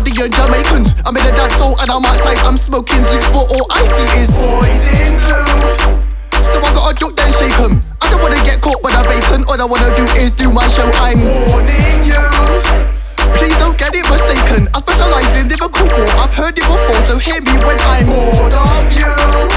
Saudi and Jamaicans. I'm in the dance hall and I'm outside, I'm smoking zoots, but all I see is boys in blue. So I gotta duck then shake 'em. I don't wanna get caught with a bacon. All I wanna do is do my show. I'm warning you, please don't get it mistaken. I specialise in difficult war, I've heard it before, so hear me when I'm bored of you.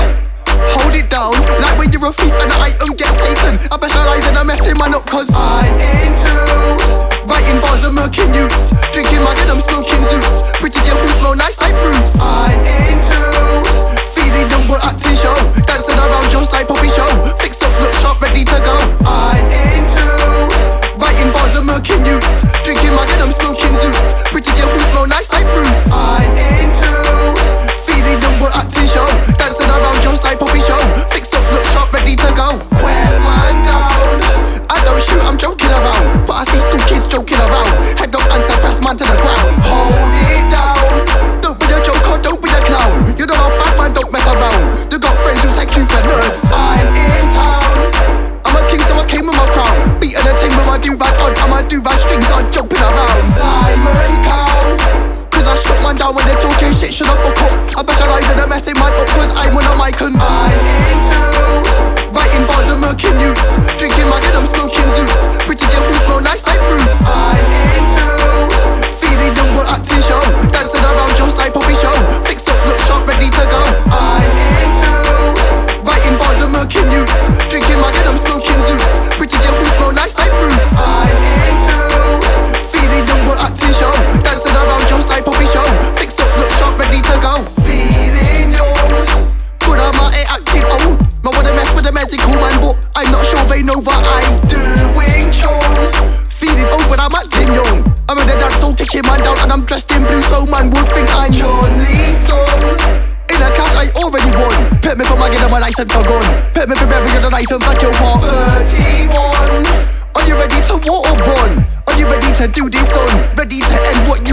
Hold it down, like when you're a thief and the item gets taken. I specialise in a messing man up cause I'm into writing bars and murking youths, drinking my head, I'm smoking zoots, pretty girl who smell nice like fruits. I'm into feeling young but acting show, dancing around just like Poppy Show, fix up, look sharp, ready to go. I'm into writing bars and murking youths, drinking my head, I'm smoking zoots, pretty girl who smell nice like fruits. I'm into feeling young but acting show, dancing around just like Poppy Show, fix up, look sharp, ready to go. Quiet man down, I don't shoot, I'm joking around, but I see school kids joking around. Head up and press man to the ground. Hold it down, don't be a joker, don't be a clown. You know how bad man don't mess around. You got friends who take you for nerds. I'm in town, I'm a king so I came with my crown, beating a ting with my do-rag on, and my do-rag strings on, jumping around. Simon Cowell, cause I shut man down when they're talking shit, should I fuck up? I specialise in a messing man up cause I'm on a mic and I'm into writing bars and murking youths, drinking my head, I'm smoking zoots, pretty girl who smell nice like fruits. I'm into feeling young but acting show, dancing around just like Poppy Show, fix up, look sharp, ready to go. I'm into writing bars and murking youths, drinking my head, I'm smoking zoots, pretty girl who smell nice like fruits. I'm into feeling young but acting show, dancing around just like Poppy Show, fix up, look sharp, ready to go. Feeling young, but I'm out here acting old. I wanna mess with a medical man, but I'm not sure they know what I'm doing, chum. Feeling old, but I'm acting young. I'm in the dance hall, kicking man down, and I'm dressed in blue, so man would think I'm John Lee's son. In a cash I already won. Pet me for my get on my license for gun. Pet me for burying the license like your heart. 31. Are you ready to war or run? Are you ready to do this, son? Ready to end what